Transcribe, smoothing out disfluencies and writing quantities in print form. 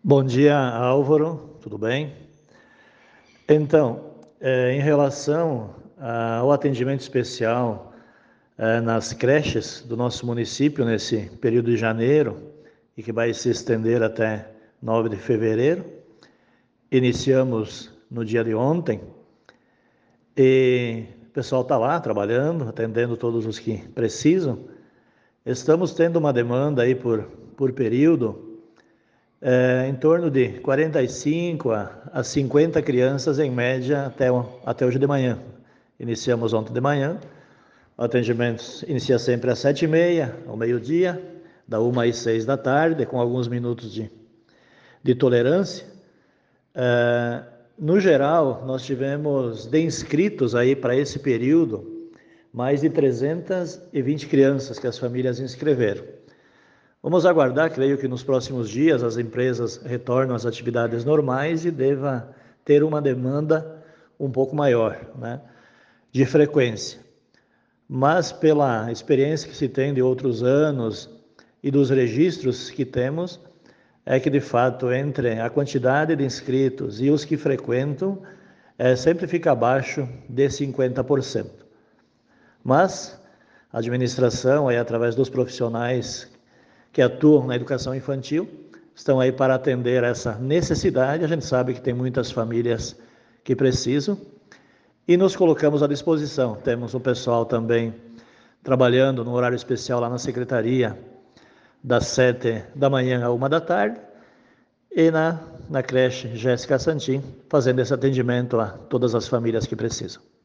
Bom dia, Álvaro, tudo bem? Então, em relação ao atendimento especial nas creches do nosso município nesse período de janeiro e que vai se estender até 9 de fevereiro, iniciamos no dia de ontem e o pessoal está lá trabalhando, atendendo todos os que precisam. Estamos tendo uma demanda aí por período em torno de 45 a 50 crianças em média até hoje de manhã. Iniciamos ontem de manhã, o atendimento inicia sempre às 7h30, ao meio-dia, da 1 às 6 da tarde, com alguns minutos de tolerância. No geral, nós tivemos de inscritos aí para esse período mais de 320 crianças que as famílias inscreveram. Vamos aguardar, creio que nos próximos dias as empresas retornam às atividades normais e deva ter uma demanda um pouco maior, né, de frequência. Mas pela experiência que se tem de outros anos e dos registros que temos, é que de fato entre a quantidade de inscritos e os que frequentam, sempre fica abaixo de 50%. Mas a administração, aí, através dos profissionais que atuam na educação infantil, estão aí para atender essa necessidade. A gente sabe que tem muitas famílias que precisam e nos colocamos à disposição. Temos um pessoal também trabalhando no horário especial lá na secretaria, das 7 da manhã à 1 da tarde, e na creche Jéssica Santin, fazendo esse atendimento a todas as famílias que precisam.